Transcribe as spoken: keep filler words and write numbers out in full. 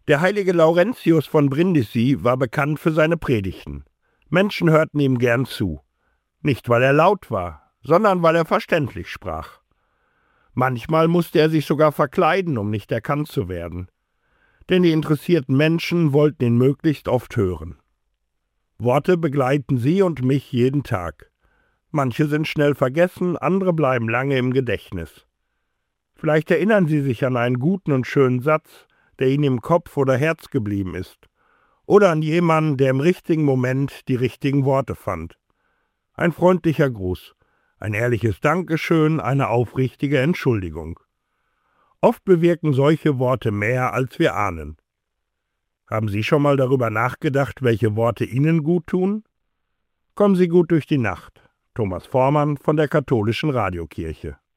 Der heilige Laurentius von Brindisi war bekannt für seine Predigten. Menschen hörten ihm gern zu. Nicht, weil er laut war, sondern weil er verständlich sprach. Manchmal musste er sich sogar verkleiden, um nicht erkannt zu werden. Denn die interessierten Menschen wollten ihn möglichst oft hören. Worte begleiten Sie und mich jeden Tag. Manche sind schnell vergessen, andere bleiben lange im Gedächtnis. Vielleicht erinnern Sie sich an einen guten und schönen Satz, der Ihnen im Kopf oder Herz geblieben ist. Oder an jemanden, der im richtigen Moment die richtigen Worte fand. Ein freundlicher Gruß, ein ehrliches Dankeschön, eine aufrichtige Entschuldigung. Oft bewirken solche Worte mehr, als wir ahnen. Haben Sie schon mal darüber nachgedacht, welche Worte Ihnen gut tun? Kommen Sie gut durch die Nacht. Thomas Vormann von der Katholischen Radiokirche.